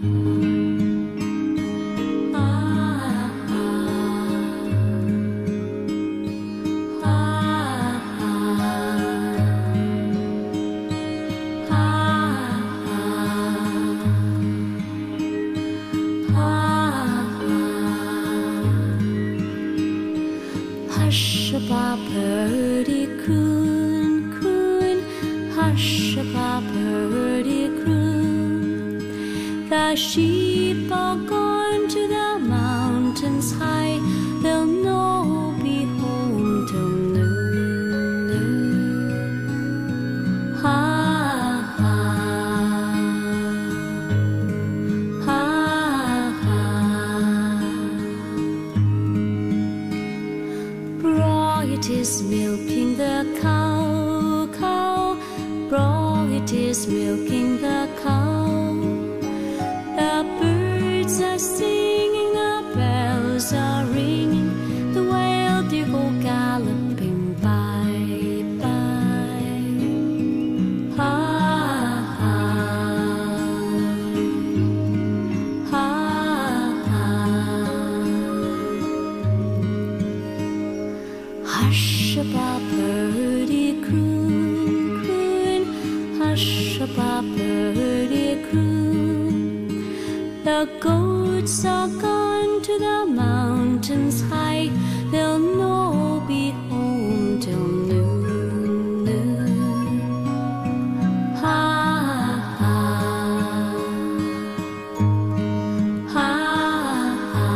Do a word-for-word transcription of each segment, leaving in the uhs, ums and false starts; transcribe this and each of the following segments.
Hush-a-ba, birdie, croon, croon. Hush-a-ba, birdie, croon. The sheep are gone to the mountains high. They'll no be home till noon, noon. Ha, ha, ha, ha. Bright is milking the cow, cow. Bright is milking the cow. The birds are singing, the bells are ringing. The whale deer go galloping by, by. Ha, ha, ha, ha. Hush-a-ba, birdie, croon, croon. Hush-a-ba, birdie, croon. The goats are gone to the mountains high. They'll no be home till noon, noon. Ha, ha, ha, ha.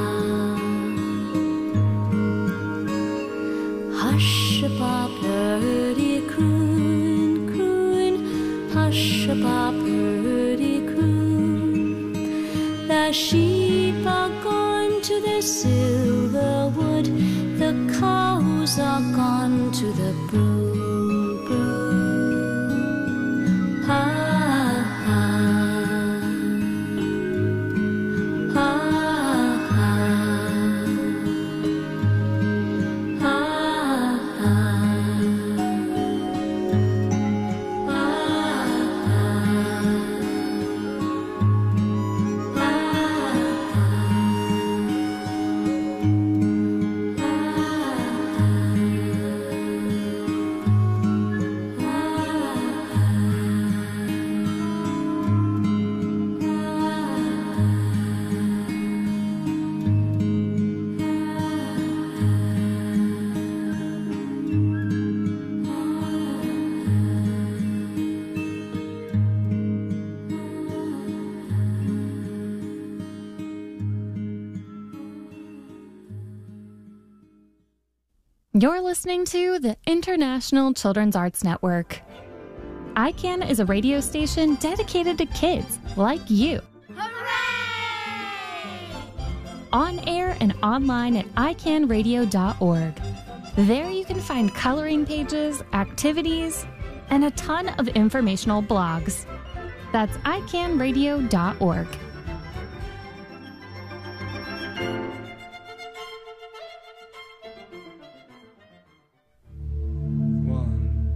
Hush-a-ba, birdie, croon, croon. Hush-a-ba, birdie, croon. The sheep are gone to the silver wood. The cows are gone to the broom, broom. Ha, ha, ha, ha, ha, ha. You're listening to the International Children's Arts Network. I CAN is a radio station dedicated to kids like you. Hooray! On air and online at i can radio dot org. There you can find coloring pages, activities, and a ton of informational blogs. That's i can radio dot org.